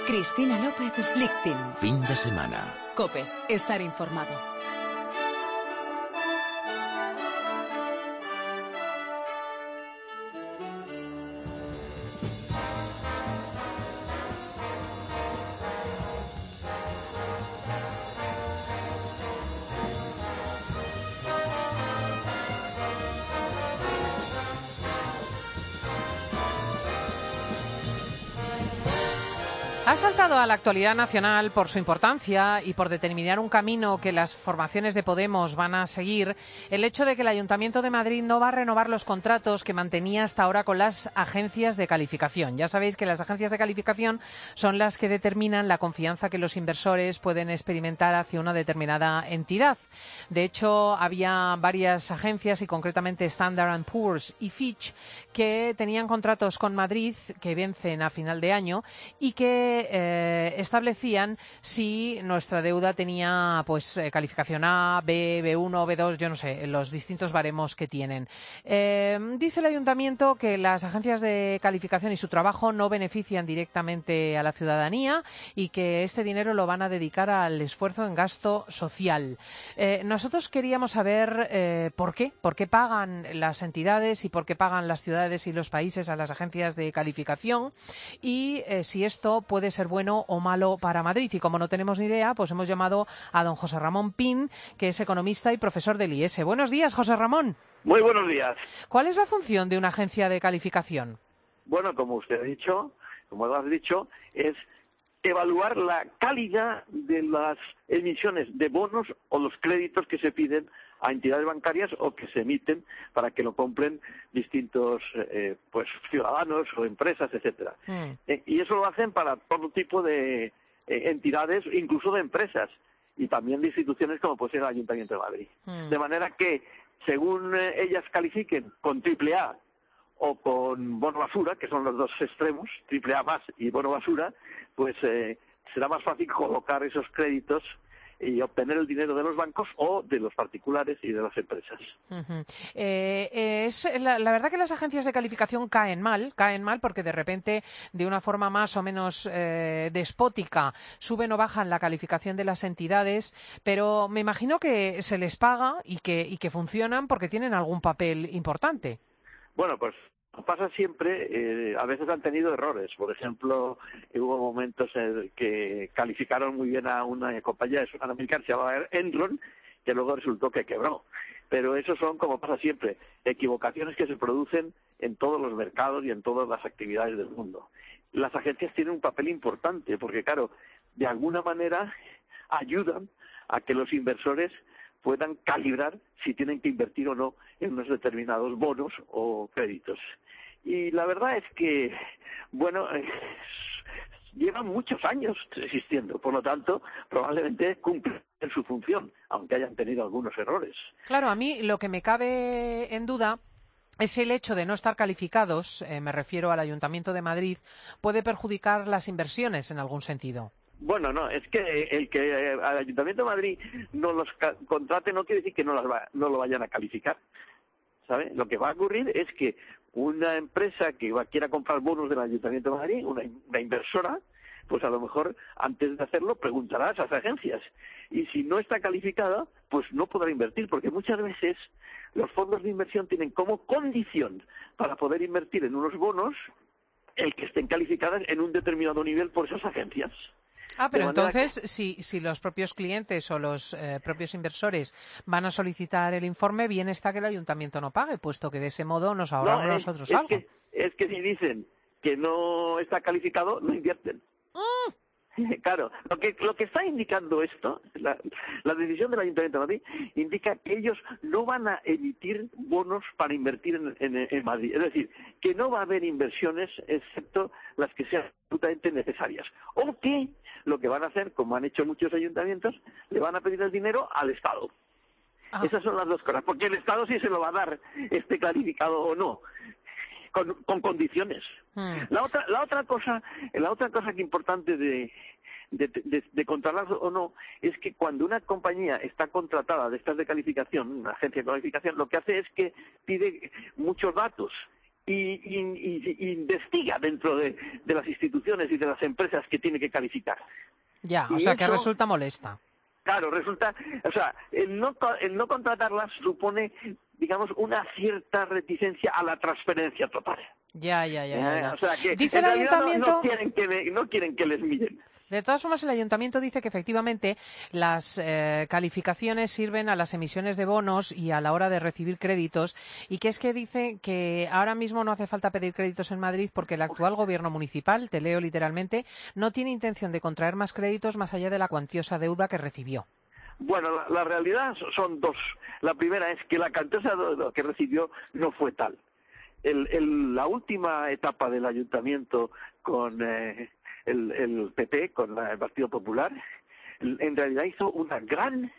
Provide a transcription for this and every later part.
Cristina López Slichting. Fin de semana. COPE. Estar informado. Ha saltado a la actualidad nacional por su importancia y por determinar un camino que las formaciones de Podemos van a seguir el hecho de que el Ayuntamiento de Madrid no va a renovar los contratos que mantenía hasta ahora con las agencias de calificación. Ya sabéis que las agencias de calificación son las que determinan la confianza que los inversores pueden experimentar hacia una determinada entidad. De hecho, había varias agencias y concretamente Standard & Poor's y Fitch que tenían contratos con Madrid que vencen a final de año y que establecían si nuestra deuda tenía calificación A, B, B1, B2, yo no sé, los distintos baremos que tienen. Dice el Ayuntamiento que las agencias de calificación y su trabajo no benefician directamente a la ciudadanía y que este dinero lo van a dedicar al esfuerzo en gasto social. Nosotros queríamos saber por qué pagan las entidades y por qué pagan las ciudades y los países a las agencias de calificación y si esto puede ser bueno o malo para Madrid. Y como no tenemos ni idea, pues hemos llamado a don José Ramón Pin, que es economista y profesor del IES. Buenos días, José Ramón. Muy buenos días. ¿Cuál es la función de una agencia de calificación? Bueno, como usted ha dicho, como lo has dicho, es evaluar la calidad de las emisiones de bonos o los créditos que se piden a entidades bancarias o que se emiten para que lo compren distintos ciudadanos o empresas, etcétera. Y eso lo hacen para todo tipo de entidades, incluso de empresas y también de instituciones como puede ser el Ayuntamiento de Madrid. De manera que, según ellas califiquen con AAA o con bono basura, que son los dos extremos, AAA más y bono basura, pues será más fácil colocar esos créditos y obtener el dinero de los bancos o de los particulares y de las empresas. La verdad que las agencias de calificación caen mal porque de repente, de una forma más o menos despótica, suben o bajan la calificación de las entidades, pero me imagino que se les paga y que funcionan porque tienen algún papel importante. Bueno, pues pasa siempre, a veces han tenido errores. Por ejemplo, hubo momentos en que calificaron muy bien a una compañía americana, se llamaba Enron, que luego resultó que quebró. Pero eso son, como pasa siempre, equivocaciones que se producen en todos los mercados y en todas las actividades del mundo. Las agencias tienen un papel importante porque, claro, de alguna manera ayudan a que los inversores puedan calibrar si tienen que invertir o no en unos determinados bonos o créditos. Y la verdad es que, llevan muchos años existiendo, por lo tanto, probablemente cumplen su función, aunque hayan tenido algunos errores. Claro, a mí lo que me cabe en duda es el hecho de no estar calificados, me refiero al Ayuntamiento de Madrid, puede perjudicar las inversiones en algún sentido. Bueno, no, es que el que al Ayuntamiento de Madrid no los contrate no quiere decir que no lo vayan a calificar, ¿sabe? Lo que va a ocurrir es que una empresa que quiera comprar bonos del Ayuntamiento de Madrid, una inversora, pues a lo mejor antes de hacerlo preguntará a esas agencias. Y si no está calificada, pues no podrá invertir, porque muchas veces los fondos de inversión tienen como condición para poder invertir en unos bonos el que estén calificadas en un determinado nivel por esas agencias. Pero entonces, si los propios clientes o los propios inversores van a solicitar el informe, bien está que el ayuntamiento no pague, puesto que de ese modo nos ahorramos nosotros algo. Es que si dicen que no está calificado, no invierten. Claro, lo que está indicando esto, la decisión del Ayuntamiento de Madrid, indica que ellos no van a emitir bonos para invertir en Madrid. Es decir, que no va a haber inversiones excepto las que sean absolutamente necesarias. O que lo que van a hacer, como han hecho muchos ayuntamientos, le van a pedir el dinero al Estado. Esas son las dos cosas, porque el Estado sí se lo va a dar, esté clarificado o no. Con condiciones. La otra cosa que es importante de controlar o no es que cuando una compañía está contratada de estas de calificación, una agencia de calificación, lo que hace es que pide muchos datos y investiga dentro de las instituciones y de las empresas que tiene que calificar. Ya, o sea, que resulta molesta. Claro, resulta, o sea, el no contratarlas supone, digamos, una cierta reticencia a la transferencia total. Ya. O sea, que dice el ayuntamiento... no quieren que les miren. De todas formas, el ayuntamiento dice que efectivamente las calificaciones sirven a las emisiones de bonos y a la hora de recibir créditos, y que es que dice que ahora mismo no hace falta pedir créditos en Madrid porque el actual gobierno municipal, te leo literalmente, no tiene intención de contraer más créditos más allá de la cuantiosa deuda que recibió. Bueno, la realidad son dos. La primera es que la cuantiosa deuda que recibió no fue tal. La última etapa del ayuntamiento con el PP, con el Partido Popular, en realidad hizo una gran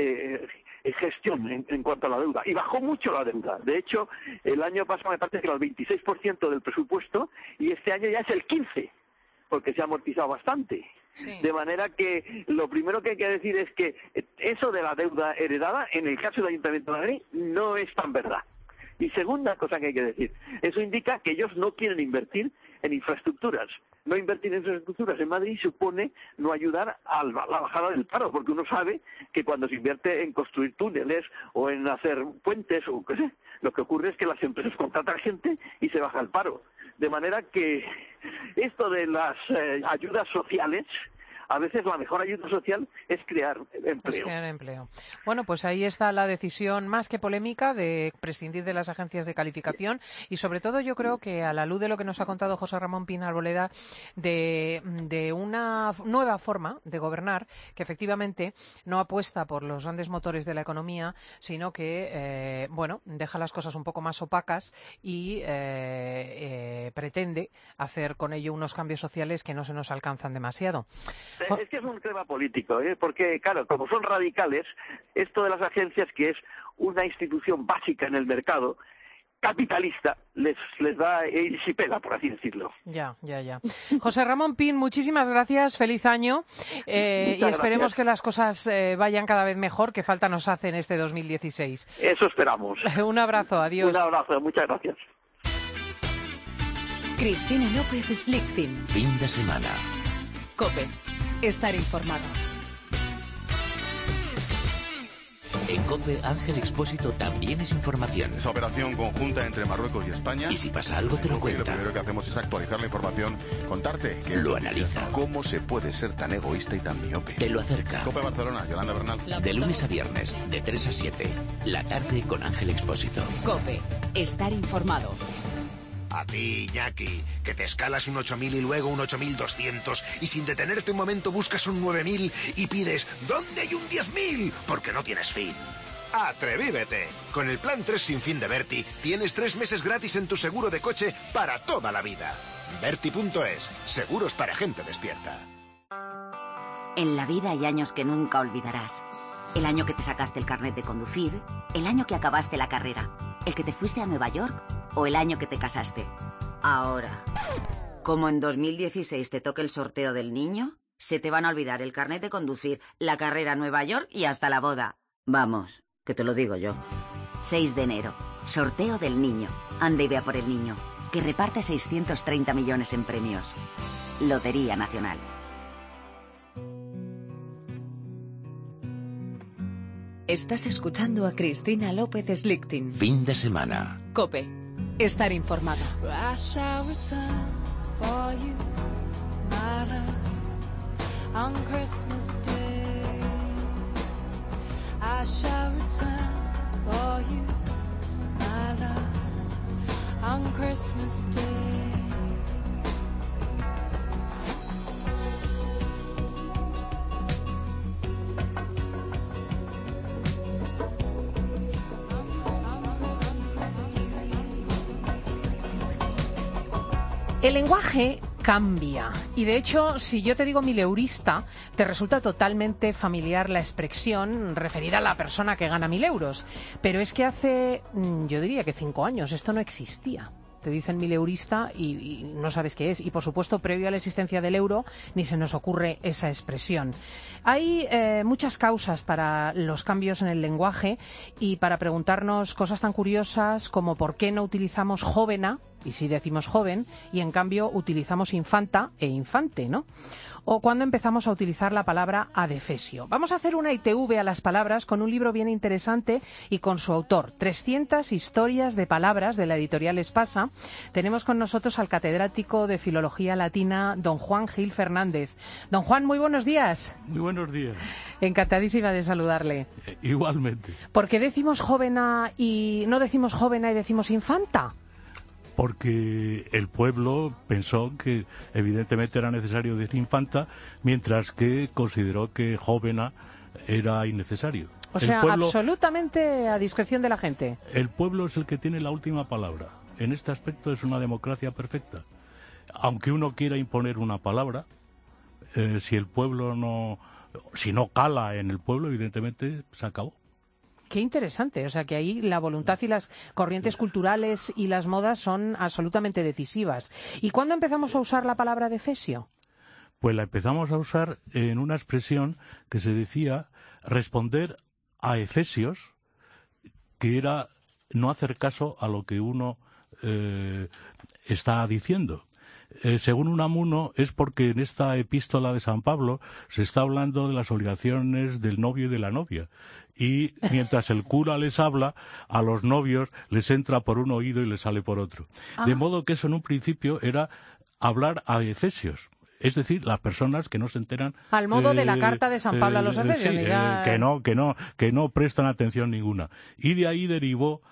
gestión en cuanto a la deuda, y bajó mucho la deuda. De hecho, el año pasado me parece que era el 26% del presupuesto, y este año ya es el 15%, porque se ha amortizado bastante. Sí. De manera que lo primero que hay que decir es que eso de la deuda heredada, en el caso del Ayuntamiento de Madrid, no es tan verdad. Y segunda cosa que hay que decir, eso indica que ellos no quieren invertir en infraestructuras. No invertir en infraestructuras en Madrid supone no ayudar a la bajada del paro, porque uno sabe que cuando se invierte en construir túneles o en hacer puentes o qué sé, lo que ocurre es que las empresas contratan gente y se baja el paro. De manera que esto de las ayudas sociales, a veces la mejor ayuda social es crear empleo. Bueno, pues ahí está la decisión más que polémica de prescindir de las agencias de calificación, y sobre todo yo creo que a la luz de lo que nos ha contado José Ramón Pin Arboleda de una nueva forma de gobernar que efectivamente no apuesta por los grandes motores de la economía, sino que deja las cosas un poco más opacas y pretende hacer con ello unos cambios sociales que no se nos alcanzan demasiado. Es que es un tema político, porque, claro, como son radicales, esto de las agencias, que es una institución básica en el mercado capitalista, les da y pela, por así decirlo. Ya. José Ramón Pin, muchísimas gracias, feliz año, y esperemos que las cosas vayan cada vez mejor, que falta nos hace en este 2016. Eso esperamos. Un abrazo, adiós. Un abrazo, muchas gracias. Cristina López Lichtin. Fin de semana. COPE. Estar informado. En COPE, Ángel Expósito también es información. Esa operación conjunta entre Marruecos y España. Y si pasa algo, te lo cuenta. Lo primero que hacemos es actualizar la información, contarte que lo analiza. ¿Cómo se puede ser tan egoísta y tan miope? Te lo acerca. COPE Barcelona, Yolanda Bernal. De lunes a viernes, de 3 a 7. La tarde con Ángel Expósito. COPE. Estar informado. A ti, Iñaki, que te escalas un 8000 y luego un 8200 y sin detenerte un momento buscas un 9000 y pides ¿dónde hay un 10000? Porque no tienes fin. ¡Atrevívete! Con el plan 3 sin fin de Berti tienes 3 meses gratis en tu seguro de coche para toda la vida. Berti.es, seguros para gente despierta. En la vida hay años que nunca olvidarás. El año que te sacaste el carnet de conducir, el año que acabaste la carrera, el que te fuiste a Nueva York o el año que te casaste. Ahora, como en 2016 te toque el sorteo del niño, se te van a olvidar el carnet de conducir, la carrera a Nueva York y hasta la boda. Vamos, que te lo digo yo. 6 de enero, sorteo del niño. Anda y vea por el niño, que reparte 630 millones en premios. Lotería Nacional. Estás escuchando a Cristina López Lichtin. Fin de semana. COPE. Estar informado. El lenguaje cambia y, de hecho, si yo te digo mileurista, te resulta totalmente familiar la expresión referida a la persona que gana 1.000 euros. Pero es que hace, yo diría que 5 años, esto no existía. Te dicen mileurista y no sabes qué es. Y, por supuesto, previo a la existencia del euro, ni se nos ocurre esa expresión. Hay muchas causas para los cambios en el lenguaje y para preguntarnos cosas tan curiosas como por qué no utilizamos jóvena y sí decimos joven, y en cambio utilizamos infanta e infante, ¿no? O cuando empezamos a utilizar la palabra adefesio. Vamos a hacer una ITV a las palabras con un libro bien interesante y con su autor, 300 historias de palabras, de la editorial Espasa. Tenemos con nosotros al catedrático de Filología Latina, don Juan Gil Fernández. Don Juan, muy buenos días. Muy buenos días. Encantadísima de saludarle. Igualmente. ¿Por qué decimos jóvena y no decimos jóvena y decimos infanta? Porque el pueblo pensó que evidentemente era necesario decir infanta, mientras que consideró que jóvena era innecesario. O sea, absolutamente a discreción de la gente. El pueblo es el que tiene la última palabra. En este aspecto es una democracia perfecta. Aunque uno quiera imponer una palabra, si el pueblo si no cala en el pueblo, evidentemente se acabó. Qué interesante, o sea que ahí la voluntad y las corrientes culturales y las modas son absolutamente decisivas. ¿Y cuándo empezamos a usar la palabra adefesio? Pues la empezamos a usar en una expresión que se decía responder a efesios, que era no hacer caso a lo que uno está diciendo. Según Unamuno, es porque en esta epístola de San Pablo se está hablando de las obligaciones del novio y de la novia. Y mientras el cura les habla, a los novios les entra por un oído y les sale por otro. De modo que eso en un principio era hablar a efesios. Es decir, las personas que no se enteran... Al modo de la carta de San Pablo a los efesios. Sí, que no prestan atención ninguna. Y de ahí derivó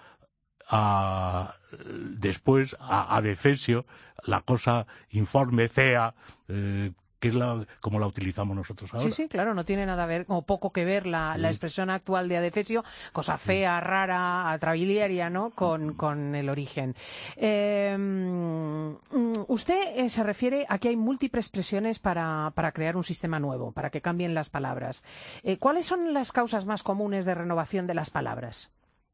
después a adefesio, la cosa informe, fea, que es como la utilizamos nosotros ahora. Sí, claro, no tiene nada a ver, o poco que ver la expresión actual de adefesio, cosa fea, rara, atrabiliaria, ¿no?, con el origen. Usted se refiere a que hay múltiples expresiones para crear un sistema nuevo, para que cambien las palabras. ¿Cuáles son las causas más comunes de renovación de las palabras?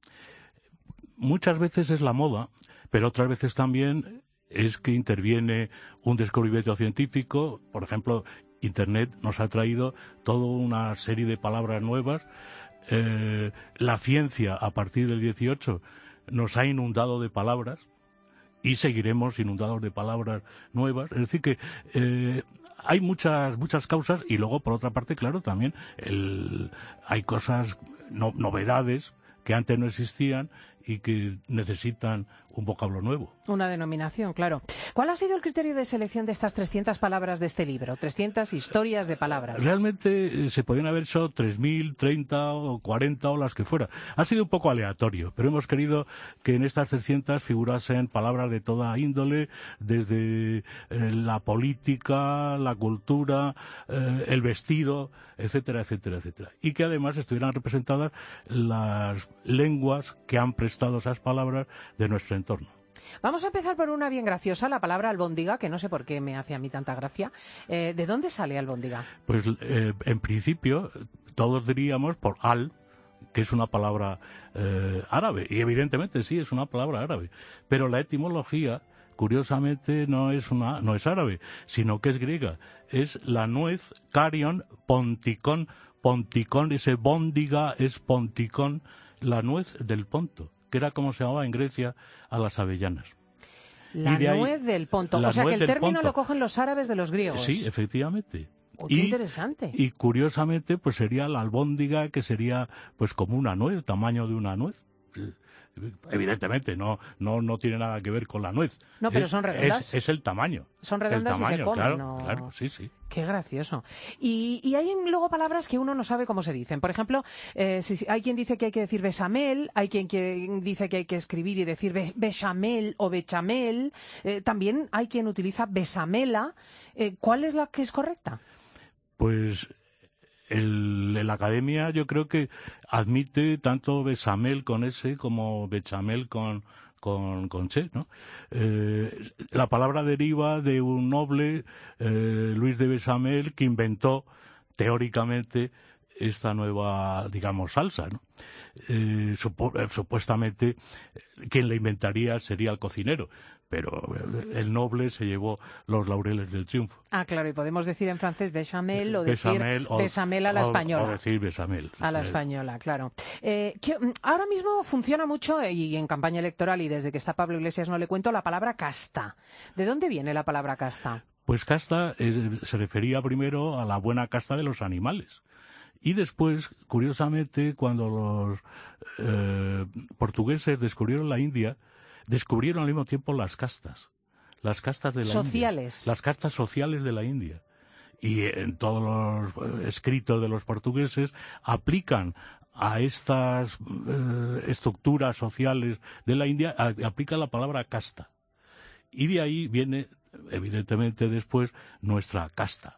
Muchas veces es la moda, pero otras veces también es que interviene un descubrimiento científico. Por ejemplo, Internet nos ha traído toda una serie de palabras nuevas. La ciencia, a partir del 18, nos ha inundado de palabras y seguiremos inundados de palabras nuevas. Es decir que hay muchas causas, y luego, por otra parte, claro, también hay cosas, novedades que antes no existían y que necesitan un vocablo nuevo. Una denominación, claro. ¿Cuál ha sido el criterio de selección de estas 300 palabras de este libro? 300 historias de palabras. Realmente se podían haber hecho 3.000, 30 o 40 o las que fuera. Ha sido un poco aleatorio, pero hemos querido que en estas 300 figurasen palabras de toda índole, desde la política, la cultura, el vestido, etcétera, etcétera, etcétera. Y que además estuvieran representadas las lenguas que han prestado esas palabras de nuestro entorno. Vamos a empezar por una bien graciosa, la palabra albóndiga, que no sé por qué me hace a mí tanta gracia. ¿De dónde sale albóndiga? Pues en principio todos diríamos por que es una palabra árabe, y evidentemente sí es una palabra árabe, pero la etimología curiosamente no es árabe, sino que es griega. Es la nuez, carion, ponticón, ese bóndiga es ponticón, la nuez del Ponto, que era como se llamaba en Grecia a las avellanas. La nuez del Ponto. O sea que el término lo cogen los árabes de los griegos. Sí, efectivamente. Qué interesante. Y curiosamente, pues sería la albóndiga, que sería pues como una nuez, el tamaño de una nuez. Evidentemente, no tiene nada que ver con la nuez. No, pero son redondas. Es el tamaño. Son redondas y se comen. Claro, sí. Qué gracioso. Y hay luego palabras que uno no sabe cómo se dicen. Por ejemplo, hay quien dice que hay que decir besamel, hay quien dice que hay que escribir y decir bechamel o bechamel. También hay quien utiliza besamela. ¿Cuál es la que es correcta? Pues la academia yo creo que admite tanto besamel con S como bechamel con che, ¿no? La palabra deriva de un noble, Luis de Bechamel, que inventó teóricamente esta nueva, digamos, salsa, ¿no? Supuestamente quien la inventaría sería el cocinero, pero el noble se llevó los laureles del triunfo. Ah, claro, y podemos decir en francés bechamel o decir bechamel a la española. O decir bechamel. A la española, claro. Ahora mismo funciona mucho, y en campaña electoral, y desde que está Pablo Iglesias no le cuento, la palabra casta. ¿De dónde viene la palabra casta? Pues casta se refería primero a la buena casta de los animales. Y después, curiosamente, cuando los portugueses descubrieron la India, descubrieron al mismo tiempo las castas de la sociales. India, las castas sociales de la India. Y en todos los escritos de los portugueses aplican a estas estructuras sociales de la India, aplican la palabra casta. Y de ahí viene, evidentemente, después nuestra casta,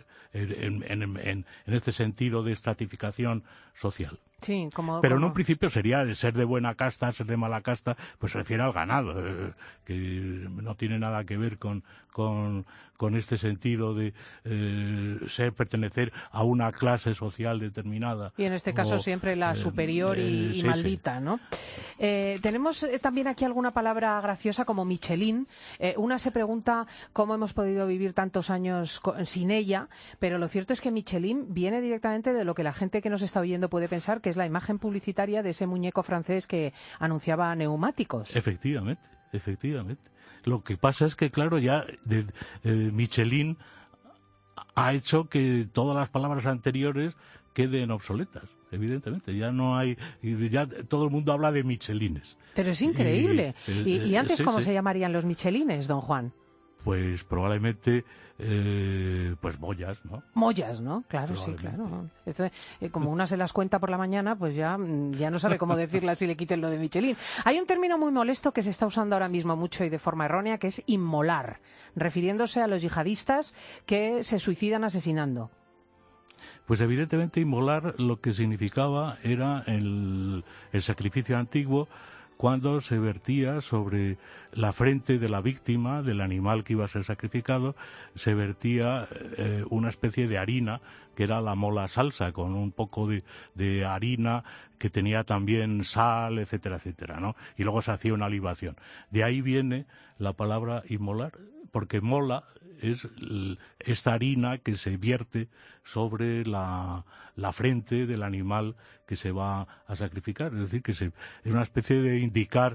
en este sentido de estratificación social. Sí, pero en un principio sería de ser de buena casta, ser de mala casta, pues se refiere al ganado, que no tiene nada que ver con este sentido de pertenecer a una clase social determinada. Y en este caso siempre la superior y sí, maldita, sí. ¿no? Tenemos también aquí alguna palabra graciosa como Michelin. Una se pregunta cómo hemos podido vivir tantos años sin ella, pero lo cierto es que Michelin viene directamente de lo que la gente que nos está oyendo puede pensar, que es la imagen publicitaria de ese muñeco francés que anunciaba neumáticos. Efectivamente. Lo que pasa es que, claro, ya Michelin ha hecho que todas las palabras anteriores queden obsoletas. Evidentemente, ya no hay, ya todo el mundo habla de Michelines. Pero es increíble. ¿Y antes sí, cómo sí. se llamarían los Michelines, don Juan? Pues probablemente, pues mollas, ¿no? Mollas, ¿no? Claro, sí, claro. Esto, como una se las cuenta por la mañana, pues ya no sabe cómo decirlas si le quiten lo de Michelin. Hay un término muy molesto que se está usando ahora mismo mucho y de forma errónea, que es inmolar, refiriéndose a los yihadistas que se suicidan asesinando. Pues evidentemente inmolar lo que significaba era el sacrificio antiguo, cuando se vertía sobre la frente de la víctima, del animal que iba a ser sacrificado, se vertía una especie de harina, que era la mola salsa, con un poco de harina que tenía también sal, etcétera, etcétera, ¿no? Y luego se hacía una libación. De ahí viene la palabra inmolar, porque mola es esta harina que se vierte sobre la frente del animal que se va a sacrificar. Es decir, que es una especie de indicar,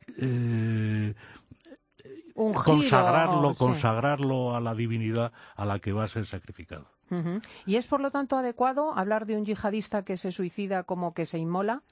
un giro, consagrarlo a la divinidad a la que va a ser sacrificado. Uh-huh. ¿Y es, por lo tanto, adecuado hablar de un yihadista que se suicida como que se inmola?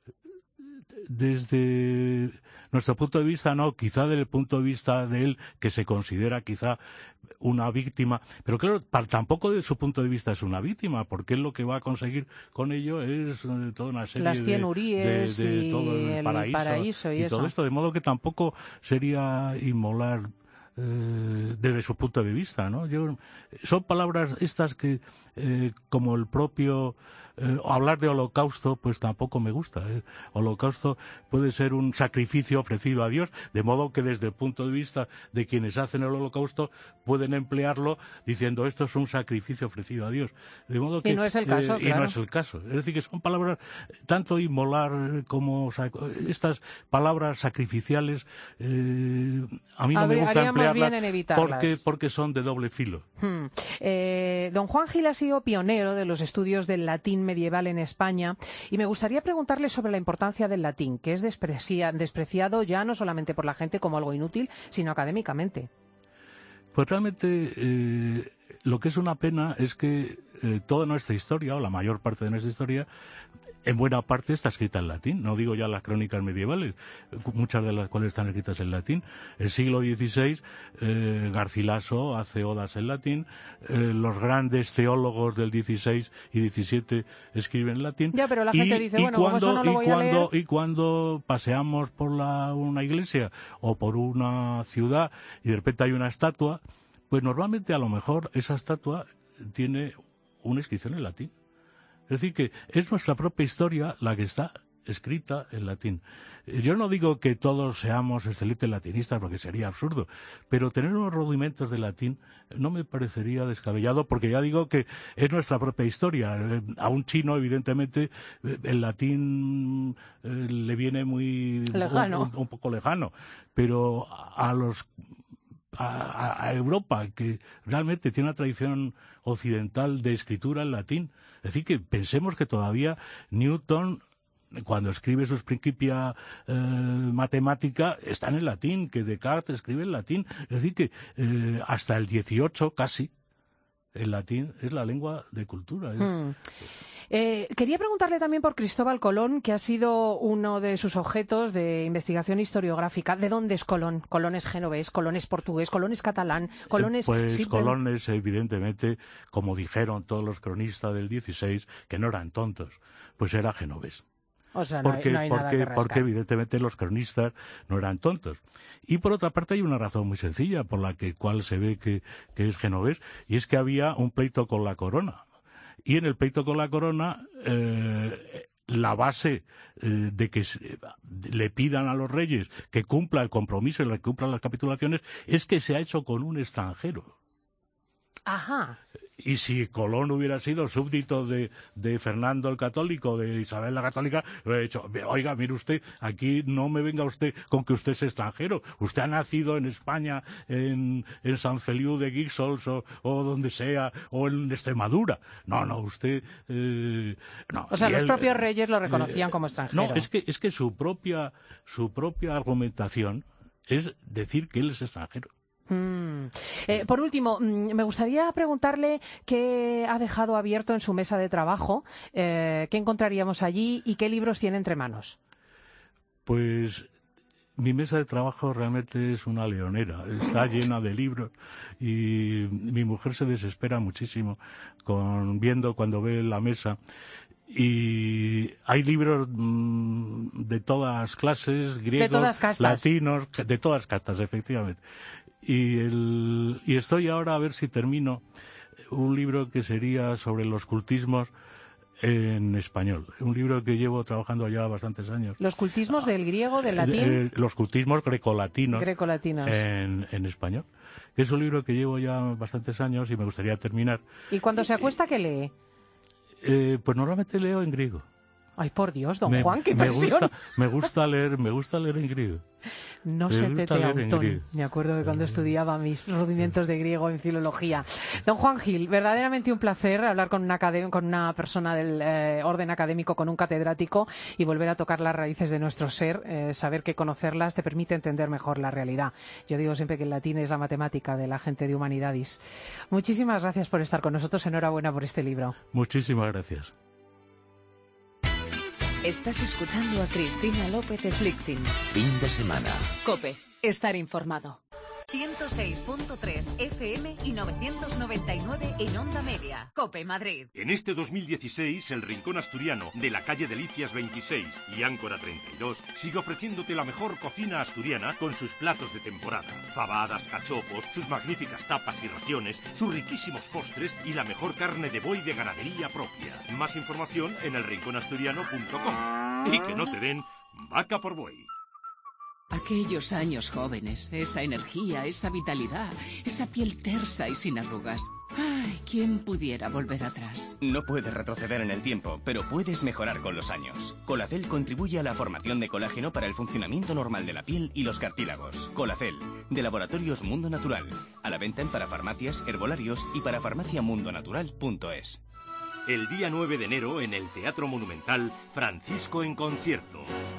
Desde nuestro punto de vista, no, quizá desde el punto de vista de él, que se considera quizá una víctima, pero claro, tampoco desde su punto de vista es una víctima, porque él lo que va a conseguir con ello es toda una serie las 100 huríes de todo el paraíso y todo esto, de modo que tampoco sería inmolar desde su punto de vista, ¿no? Son palabras estas que, como el propio hablar de holocausto, pues tampoco me gusta. Holocausto puede ser un sacrificio ofrecido a Dios, de modo que desde el punto de vista de quienes hacen el holocausto pueden emplearlo diciendo esto es un sacrificio ofrecido a Dios. De modo que, y no es el caso, claro. Y no es el caso. Es decir, que son palabras, tanto inmolar como estas palabras sacrificiales, a mí no me gusta emplearlas porque son de doble filo. Don Juan Gil ha sido pionero de los estudios del latín medieval en España y me gustaría preguntarle sobre la importancia del latín, que es despreciado ya no solamente por la gente como algo inútil, sino académicamente. Pues realmente lo que es una pena es que toda nuestra historia, o la mayor parte de nuestra historia, en buena parte está escrita en latín. No digo ya las crónicas medievales, muchas de las cuales están escritas en latín. El siglo XVI, Garcilaso hace odas en latín. Los grandes teólogos del XVI y XVII escriben en latín. Ya, pero la gente dice, bueno, como eso no lo voy a leer. Y cuando paseamos por una iglesia o por una ciudad y de repente hay una estatua, pues normalmente a lo mejor esa estatua tiene una inscripción en latín. Es decir, que es nuestra propia historia la que está escrita en latín. Yo no digo que todos seamos excelentes latinistas, porque sería absurdo, pero tener unos rudimentos de latín no me parecería descabellado, porque ya digo que es nuestra propia historia. A un chino, evidentemente, el latín le viene muy lejano, un poco lejano, pero a Europa, que realmente tiene una tradición occidental de escritura en latín. Es decir, que pensemos que todavía Newton, cuando escribe sus Principia Mathematica, están en latín, que Descartes escribe en latín. Es decir, que hasta el 18 casi, el latín es la lengua de cultura. Quería preguntarle también por Cristóbal Colón, que ha sido uno de sus objetos de investigación historiográfica. ¿De dónde es Colón? ¿Colón es genovés? ¿Colón es portugués? ¿Colón es catalán? ¿Colón es...? Pues Colón es, evidentemente, como dijeron todos los cronistas del 16, que no eran tontos, pues era genovés. O sea, no hay nada que rascar. Porque evidentemente los cronistas no eran tontos. Y por otra parte hay una razón muy sencilla por la cual se ve que es genovés, y es que había un pleito con la corona. Y en el pleito con la corona, la base de que le pidan a los reyes que cumpla el compromiso y que cumplan las capitulaciones es que se ha hecho con un extranjero. Ajá. Y si Colón hubiera sido súbdito de Fernando el Católico, de Isabel la Católica, le he dicho, oiga, mire usted, aquí no me venga usted con que usted es extranjero. Usted ha nacido en España, en San Feliu de Guíxols o donde sea, o en Extremadura. No, usted... no. O sea, los propios reyes lo reconocían como extranjero. No, es que su propia argumentación es decir que él es extranjero. Por último, me gustaría preguntarle qué ha dejado abierto en su mesa de trabajo, qué encontraríamos allí y qué libros tiene entre manos. Pues mi mesa de trabajo realmente es una leonera, está llena de libros y mi mujer se desespera muchísimo viendo cuando ve la mesa. Y hay libros de todas clases, griegos, de todas castas, latinos, de todas castas, efectivamente. Y estoy ahora a ver si termino un libro que sería sobre los cultismos en español. Un libro que llevo trabajando ya bastantes años. ¿Los cultismos del griego, del latín? Los cultismos grecolatinos. En español. Es un libro que llevo ya bastantes años y me gustaría terminar. ¿Y cuando se acuesta qué lee? Pues normalmente leo en griego. Ay, por Dios, don Juan, qué pasión. Me gusta leer en griego. No se tete autón. Me acuerdo de cuando estudiaba mis rudimentos de griego en filología. Don Juan Gil, verdaderamente un placer hablar con una persona del orden académico, con un catedrático, y volver a tocar las raíces de nuestro ser, saber que conocerlas te permite entender mejor la realidad. Yo digo siempre que el latín es la matemática de la gente de humanidades. Muchísimas gracias por estar con nosotros. Enhorabuena por este libro. Muchísimas gracias. Estás escuchando a Cristina López Slichting. Fin de semana. COPE. Estar informado. 106.3 FM y 999 en Onda Media. COPE Madrid. En este 2016, el Rincón Asturiano de la calle Delicias 26 y Áncora 32 sigue ofreciéndote la mejor cocina asturiana con sus platos de temporada. Fabadas, cachopos, sus magníficas tapas y raciones, sus riquísimos postres y la mejor carne de buey de ganadería propia. Más información en elrinconasturiano.com. Y que no te den vaca por buey. Aquellos años jóvenes, esa energía, esa vitalidad, esa piel tersa y sin arrugas. Ay, ¿quién pudiera volver atrás? No puedes retroceder en el tiempo, pero puedes mejorar con los años. Colacel contribuye a la formación de colágeno para el funcionamiento normal de la piel y los cartílagos. Colacel, de Laboratorios Mundo Natural. A la venta en parafarmacias, herbolarios y parafarmaciamundonatural.es. El día 9 de enero, en el Teatro Monumental, Francisco en concierto.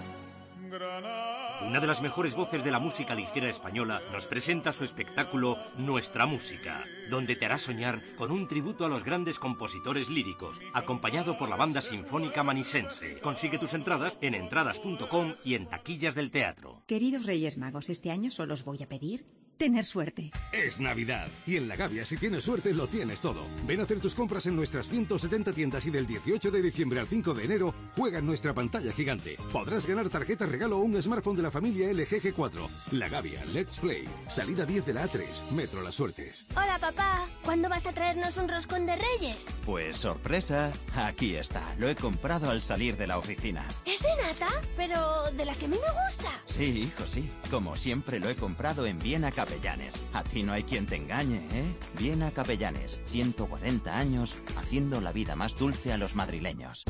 Una de las mejores voces de la música ligera española nos presenta su espectáculo Nuestra Música, donde te hará soñar con un tributo a los grandes compositores líricos, acompañado por la Banda Sinfónica Manisense. Consigue tus entradas en entradas.com y en taquillas del teatro. Queridos Reyes Magos, este año solo os voy a pedir tener suerte. Es Navidad y en La Gavia si tienes suerte lo tienes todo. Ven a hacer tus compras en nuestras 170 tiendas y del 18 de diciembre al 5 de enero juega en nuestra pantalla gigante. Podrás ganar tarjeta regalo o un smartphone de la familia LG G4. La Gavia, Let's Play. Salida 10 de la A3, Metro Las Suertes. Hola papá, ¿cuándo vas a traernos un roscón de Reyes? Pues sorpresa, aquí está. Lo he comprado al salir de la oficina. ¿Es de nata? Pero de la que a mí me gusta. Sí, hijo, sí. Como siempre lo he comprado en Viena Capellanes. A ti no hay quien te engañe, ¿eh? Viena Capellanes, 140 años haciendo la vida más dulce a los madrileños.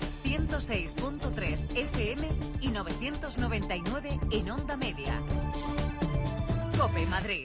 106.3 FM y 999 en Onda Media. COPE Madrid.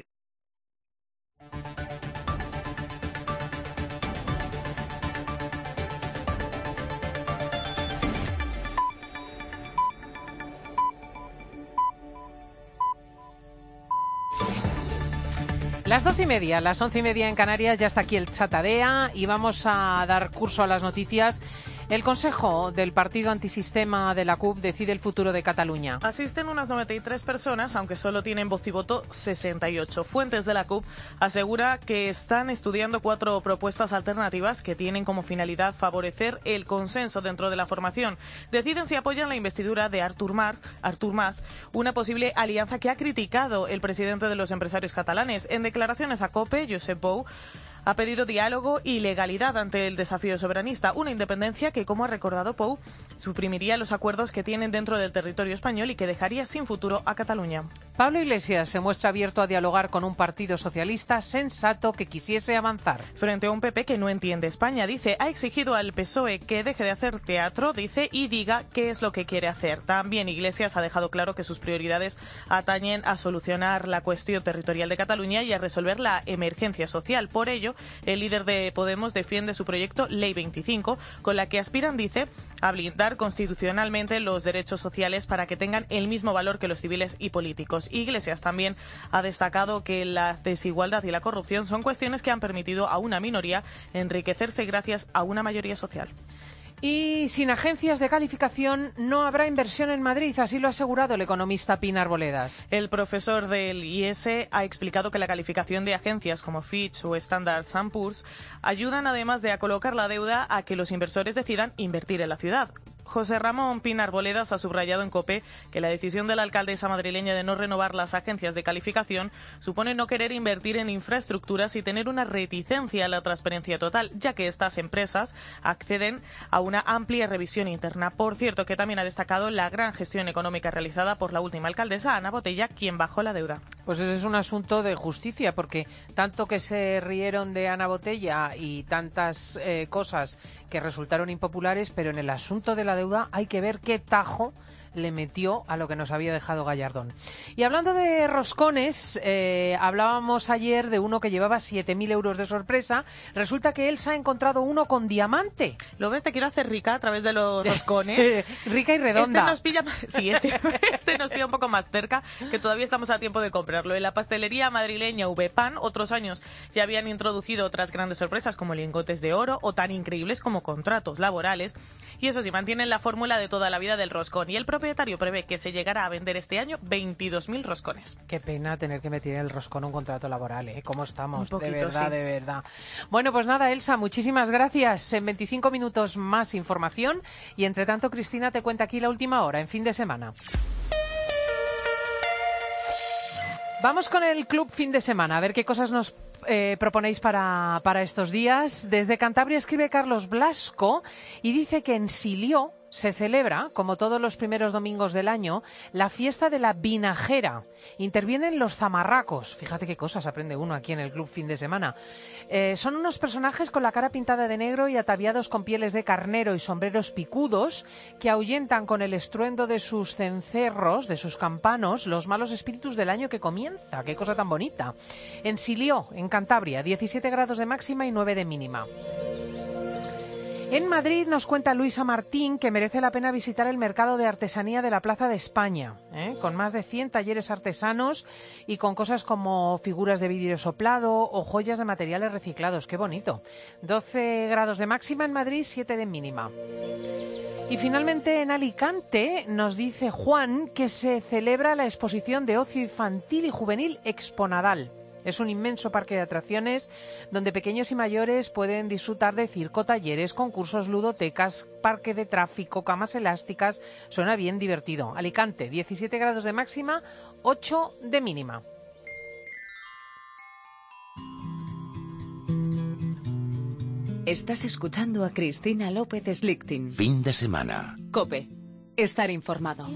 Las 12:30, las 11:30 en Canarias, ya está aquí el Chatadea y vamos a dar curso a las noticias. El Consejo del Partido Antisistema de la CUP decide el futuro de Cataluña. Asisten unas 93 personas, aunque solo tienen voz y voto 68. Fuentes de la CUP asegura que están estudiando 4 propuestas alternativas que tienen como finalidad favorecer el consenso dentro de la formación. Deciden si apoyan la investidura de Artur Mas, una posible alianza que ha criticado el presidente de los empresarios catalanes. En declaraciones a COPE, Josep Bou ha pedido diálogo y legalidad ante el desafío soberanista, una independencia que, como ha recordado Pou, suprimiría los acuerdos que tienen dentro del territorio español y que dejaría sin futuro a Cataluña. Pablo Iglesias se muestra abierto a dialogar con un partido socialista sensato que quisiese avanzar. Frente a un PP que no entiende España, dice, ha exigido al PSOE que deje de hacer teatro, dice, y diga qué es lo que quiere hacer. También Iglesias ha dejado claro que sus prioridades atañen a solucionar la cuestión territorial de Cataluña y a resolver la emergencia social. Por ello, el líder de Podemos defiende su proyecto Ley 25, con la que aspiran, dice, a blindar constitucionalmente los derechos sociales para que tengan el mismo valor que los civiles y políticos. Iglesias también ha destacado que la desigualdad y la corrupción son cuestiones que han permitido a una minoría enriquecerse gracias a una mayoría social. Y sin agencias de calificación no habrá inversión en Madrid, así lo ha asegurado el economista Pinar Boledas. El profesor del IES ha explicado que la calificación de agencias como Fitch o Standard & Poor's ayudan, además de a colocar la deuda, a que los inversores decidan invertir en la ciudad. José Ramón Pinar Boledas ha subrayado en COPE que la decisión de la alcaldesa madrileña de no renovar las agencias de calificación supone no querer invertir en infraestructuras y tener una reticencia a la transparencia total, ya que estas empresas acceden a una amplia revisión interna. Por cierto, que también ha destacado la gran gestión económica realizada por la última alcaldesa, Ana Botella, quien bajó la deuda. Pues ese es un asunto de justicia, porque tanto que se rieron de Ana Botella y tantas cosas que resultaron impopulares, pero en el asunto de la deuda hay que ver qué tajo le metió a lo que nos había dejado Gallardón. Y hablando de roscones, hablábamos ayer de uno que llevaba 7.000 euros de sorpresa. Resulta que Elsa ha encontrado uno con diamante. ¿Lo ves? Te quiero hacer rica a través de los roscones. Rica y redonda. Este nos pilla un poco más cerca, que todavía estamos a tiempo de comprarlo. En la pastelería madrileña V-Pan, otros años ya habían introducido otras grandes sorpresas como lingotes de oro o tan increíbles como contratos laborales. Y eso sí, mantienen la fórmula de toda la vida del roscón. Y el propietario prevé que se llegará a vender este año 22.000 roscones. Qué pena tener que meter el roscón en un contrato laboral, ¿eh? ¿Cómo estamos? Un poquito, de verdad, sí. De verdad. Bueno, pues nada, Elsa, muchísimas gracias. En 25 minutos más información. Y entre tanto, Cristina te cuenta aquí la última hora, en fin de semana. Vamos con el Club Fin de Semana, a ver qué cosas nos proponéis para estos días. Desde Cantabria escribe Carlos Blasco y dice que en Silió se celebra, como todos los primeros domingos del año, la fiesta de la vinajera. Intervienen los zamarracos. Fíjate qué cosas aprende uno aquí en el Club Fin de Semana. Son unos personajes con la cara pintada de negro y ataviados con pieles de carnero y sombreros picudos que ahuyentan con el estruendo de sus cencerros, de sus campanos, los malos espíritus del año que comienza. Qué cosa tan bonita. En Silió, en Cantabria, 17 grados de máxima y 9 de mínima. En Madrid nos cuenta Luisa Martín que merece la pena visitar el mercado de artesanía de la Plaza de España, con más de 100 talleres artesanos y con cosas como figuras de vidrio soplado o joyas de materiales reciclados. ¡Qué bonito! 12 grados de máxima en Madrid, 7 de mínima. Y finalmente en Alicante nos dice Juan que se celebra la exposición de ocio infantil y juvenil Exponadal. Es un inmenso parque de atracciones donde pequeños y mayores pueden disfrutar de circo, talleres, concursos, ludotecas, parque de tráfico, camas elásticas. Suena bien divertido. Alicante, 17 grados de máxima, 8 de mínima. Estás escuchando a Cristina López Slichting. Fin de semana. COPE. Estar informado.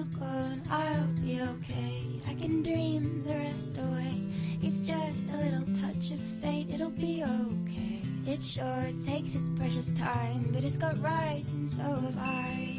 It's just a little touch of fate, it'll be okay. It sure takes its precious time, but it's got rights and so have I.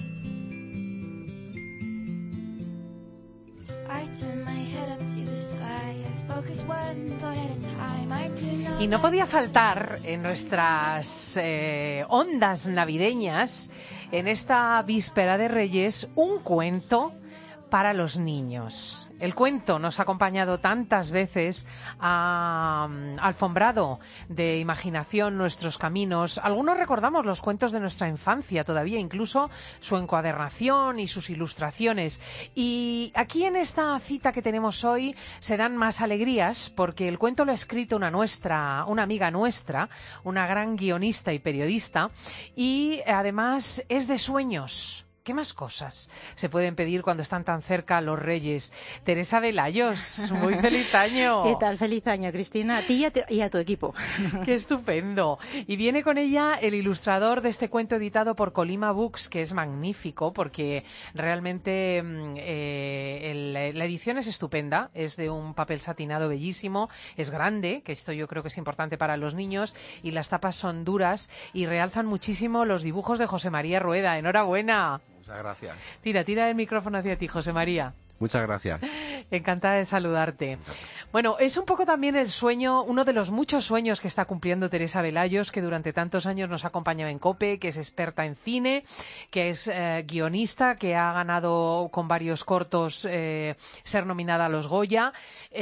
I turn my head up to the sky, I focus one thought at a time, I do not... Y no podía faltar en nuestras ondas navideñas, en esta víspera de Reyes, un cuento para los niños. El cuento nos ha acompañado tantas veces, ha alfombrado de imaginación nuestros caminos. Algunos recordamos los cuentos de nuestra infancia todavía, incluso su encuadernación y sus ilustraciones. Y aquí en esta cita que tenemos hoy se dan más alegrías porque el cuento lo ha escrito una amiga nuestra, una gran guionista y periodista, y además es de sueños. ¿Qué más cosas se pueden pedir cuando están tan cerca los Reyes? Teresa Velayos, muy feliz año. ¿Qué tal? Feliz año, Cristina, a ti y a tu equipo. ¡Qué estupendo! Y viene con ella el ilustrador de este cuento editado por Colima Books, que es magnífico porque realmente la edición es estupenda, es de un papel satinado bellísimo, es grande, que esto yo creo que es importante para los niños, y las tapas son duras y realzan muchísimo los dibujos de José María Rueda. ¡Enhorabuena! Muchas gracias. Tira el micrófono hacia ti, José María. Muchas gracias. Encantada de saludarte. Bueno, es un poco también el sueño, uno de los muchos sueños que está cumpliendo Teresa Velayos, que durante tantos años nos ha acompañado en COPE, que es experta en cine, que es guionista, que ha ganado con varios cortos ser nominada a los Goya.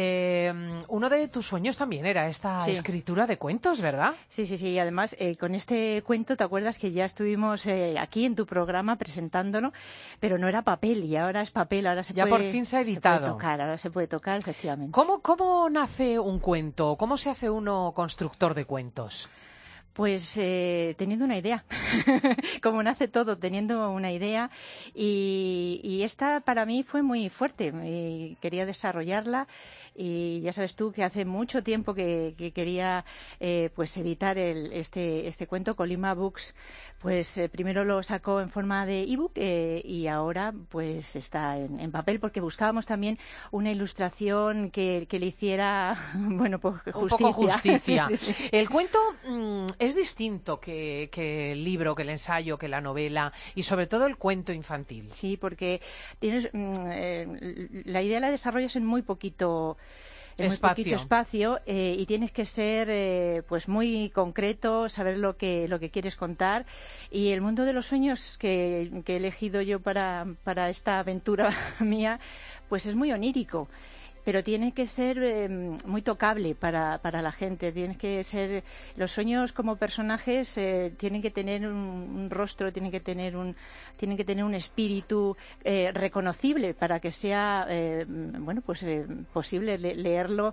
Uno de tus sueños también era esta escritura de cuentos, ¿verdad? Sí. Y además, con este cuento, ¿te acuerdas que ya estuvimos aquí en tu programa presentándolo? Pero no era papel y ahora es papel, ahora se puede... Por fin se ha editado. Ahora se puede tocar, efectivamente. ¿Cómo nace un cuento? ¿Cómo se hace uno constructor de cuentos? Pues teniendo una idea, como nace todo, teniendo una idea, y esta para mí fue muy fuerte, quería desarrollarla, y ya sabes tú que hace mucho tiempo que quería pues editar este cuento. Colima Books pues primero lo sacó en forma de ebook y ahora pues está en papel, porque buscábamos también una ilustración que le hiciera bueno, pues justicia. Un poco justicia. Sí. El cuento es distinto que el libro, que el ensayo, que la novela y sobre todo el cuento infantil. Sí, porque tienes la idea la desarrollas en muy poquito espacio y tienes que ser pues muy concreto, saber lo que quieres contar, y el mundo de los sueños que he elegido yo para esta aventura mía pues es muy onírico. Pero tiene que ser muy tocable para la gente. Tiene que ser, los sueños como personajes tienen que tener un rostro, tienen que tener un espíritu reconocible para que sea bueno, pues posible leerlo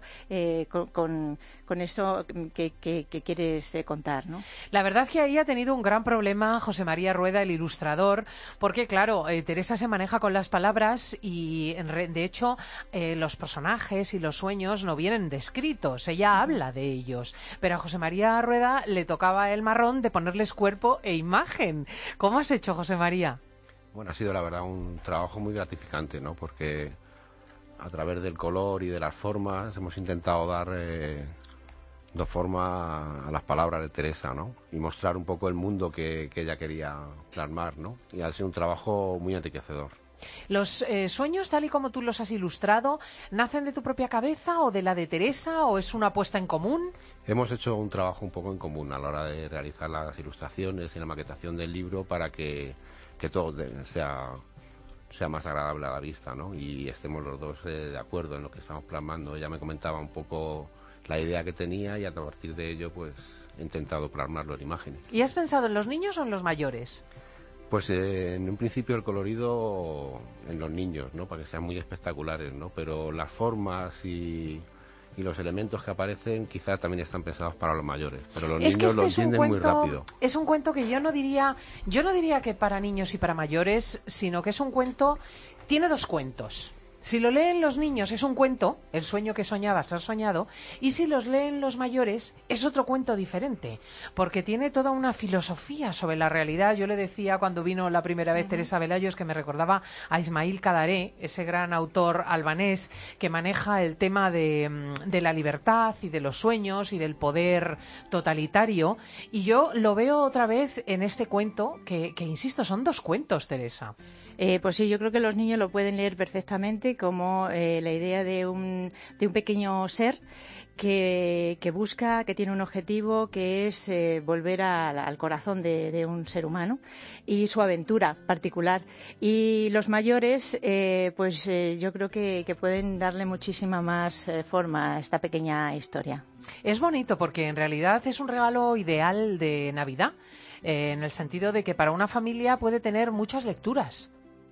con eso que quieres contar, ¿no? La verdad es que ahí ha tenido un gran problema José María Rueda, el ilustrador, porque claro, Teresa se maneja con las palabras y de hecho los personajes y los sueños no vienen descritos, ella habla de ellos, pero a José María Rueda le tocaba el marrón de ponerles cuerpo e imagen. ¿Cómo has hecho, José María? Bueno, ha sido la verdad un trabajo muy gratificante, ¿no? Porque a través del color y de las formas hemos intentado dar dos formas a las palabras de Teresa, ¿no? Y mostrar un poco el mundo que ella quería plasmar, ¿no? Y ha sido un trabajo muy enriquecedor. ¿Los sueños, tal y como tú los has ilustrado, nacen de tu propia cabeza o de la de Teresa, o es una apuesta en común? Hemos hecho un trabajo un poco en común a la hora de realizar las ilustraciones y la maquetación del libro para que todo sea más agradable a la vista, ¿no? Y estemos los dos de acuerdo en lo que estamos plasmando. Ella me comentaba un poco la idea que tenía y a partir de ello pues he intentado plasmarlo en imágenes. ¿Y has pensado en los niños o en los mayores? Pues en un principio el colorido en los niños, ¿no? Para que sean muy espectaculares, ¿no? Pero las formas y los elementos que aparecen quizás también están pensados para los mayores, pero los niños lo entienden muy rápido. Es un cuento que yo no diría que para niños y para mayores, sino que es un cuento, tiene dos cuentos. Si lo leen los niños es un cuento, el sueño que soñabas has soñado, y si los leen los mayores es otro cuento diferente, porque tiene toda una filosofía sobre la realidad. Yo le decía cuando vino la primera vez Teresa Velayos que me recordaba a Ismail Kadaré, ese gran autor albanés que maneja el tema de la libertad y de los sueños y del poder totalitario, y yo lo veo otra vez en este cuento que insisto, son dos cuentos, Teresa. Pues sí, yo creo que los niños lo pueden leer perfectamente como la idea de un pequeño ser que busca, que tiene un objetivo, que es volver al corazón de un ser humano y su aventura particular. Y los mayores, yo creo que pueden darle muchísima más forma a esta pequeña historia. Es bonito porque en realidad es un regalo ideal de Navidad, en el sentido de que para una familia puede tener muchas lecturas.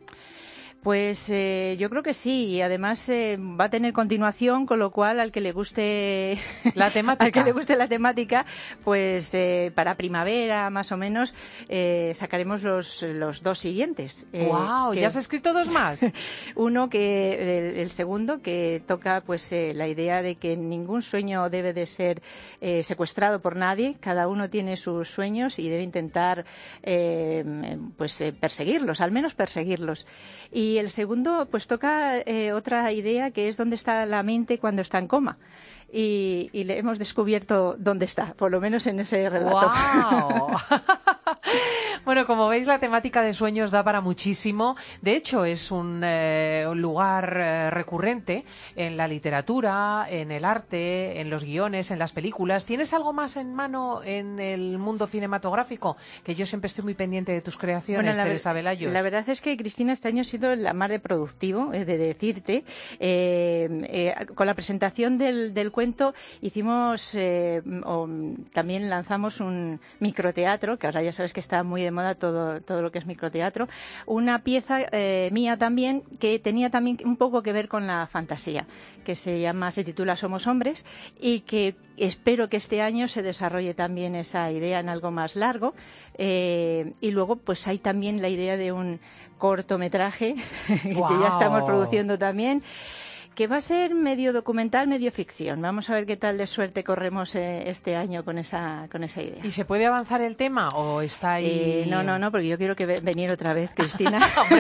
Pues yo creo que sí, y además va a tener continuación, con lo cual al que le guste la temática, pues para primavera más o menos sacaremos los dos siguientes. ¡Wow! ¿Ya has escrito dos más? Uno el segundo que toca pues la idea de que ningún sueño debe de ser secuestrado por nadie, cada uno tiene sus sueños y debe intentar perseguirlos, al menos perseguirlos. Y el segundo pues toca otra idea que es dónde está la mente cuando está en coma. Y le hemos descubierto dónde está, por lo menos en ese relato. ¡Wow! Bueno, como veis, la temática de sueños da para muchísimo. De hecho, es un lugar recurrente en la literatura, en el arte, en los guiones, en las películas. ¿Tienes algo más en mano en el mundo cinematográfico? Que yo siempre estoy muy pendiente de tus creaciones, Teresa Velayos. La verdad es que, Cristina, este año ha sido la más de productivo, de decirte. Con la presentación del cuento hicimos, también lanzamos un microteatro, que ahora ya sabes que está muy de moda todo lo que es microteatro, una pieza mía también, que tenía también un poco que ver con la fantasía, que se titula Somos Hombres, y que espero que este año se desarrolle también esa idea en algo más largo, y luego pues hay también la idea de un cortometraje ¡Wow! que ya estamos produciendo también, que va a ser medio documental, medio ficción. Vamos a ver qué tal de suerte corremos este año con esa idea. ¿Y se puede avanzar el tema o está ahí...? No, porque yo quiero venir otra vez, Cristina.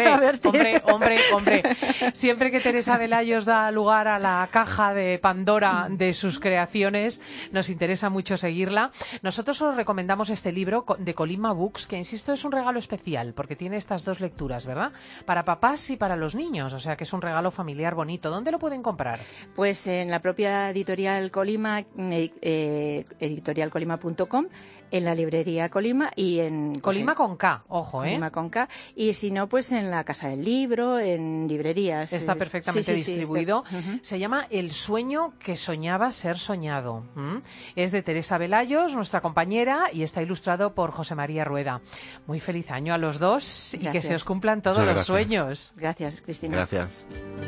hombre. Siempre que Teresa Velayos da lugar a la caja de Pandora de sus creaciones, nos interesa mucho seguirla. Nosotros os recomendamos este libro de Colima Books, que, insisto, es un regalo especial, porque tiene estas dos lecturas, ¿verdad? Para papás y para los niños, o sea que es un regalo familiar bonito. ¿Dónde lo pueden comprar? Pues en la propia editorial Colima, editorialcolima.com, en la librería Colima y en... Colima con K, ojo, Colima con K. Y si no, pues en la Casa del Libro, en librerías. Está perfectamente distribuido. Sí. Se llama El sueño que soñaba ser soñado. Es de Teresa Velayos, nuestra compañera, y está ilustrado por José María Rueda. Muy feliz año a los dos. Gracias. Y que se os cumplan todos los sueños. Gracias, Cristina. Gracias.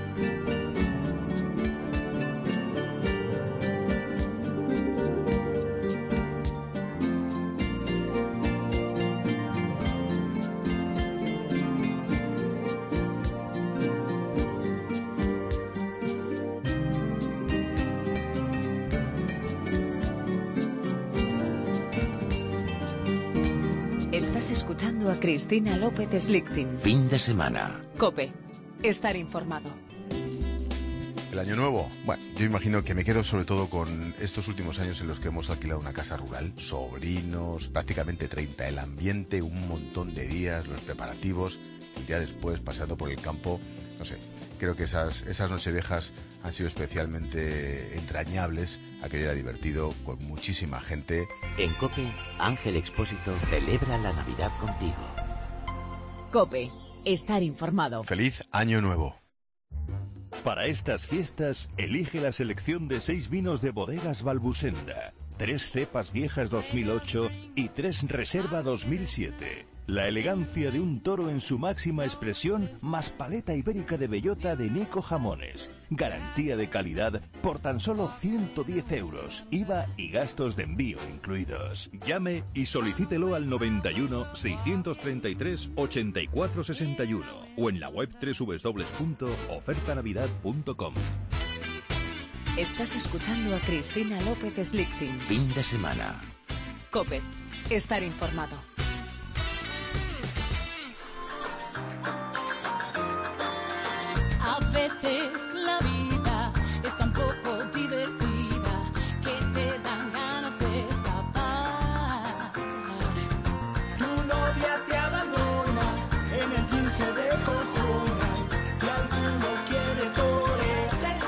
Estás escuchando a Cristina López Slichting. Fin de semana. COPE. Estar informado. El año nuevo, bueno, yo imagino que me quedo sobre todo con estos últimos años en los que hemos alquilado una casa rural, sobrinos, prácticamente 30, el ambiente, un montón de días, los preparativos. el día después, paseando por el campo, no sé, creo que esas nocheviejas han sido especialmente entrañables, aquello era divertido, con muchísima gente. En COPE, Ángel Expósito celebra la Navidad contigo. COPE, estar informado. ¡Feliz Año Nuevo! Para estas fiestas, elige la selección de 6 vinos de Bodegas Balbusenda, 3 cepas viejas 2008 y 3 reserva 2007. La elegancia de un toro en su máxima expresión, más paleta ibérica de bellota de Nico Jamones. Garantía de calidad por tan solo 110 euros, IVA y gastos de envío incluidos. Llame y solicítelo al 91 633 84 61 o en la web www.ofertanavidad.com. Estás escuchando a Cristina López Slichting. Fin de semana. COPE, estar informado. A veces la vida es tan poco divertida que te dan ganas de escapar. Tu novia te abandona, en el jean se descojona y alguno quiere correr.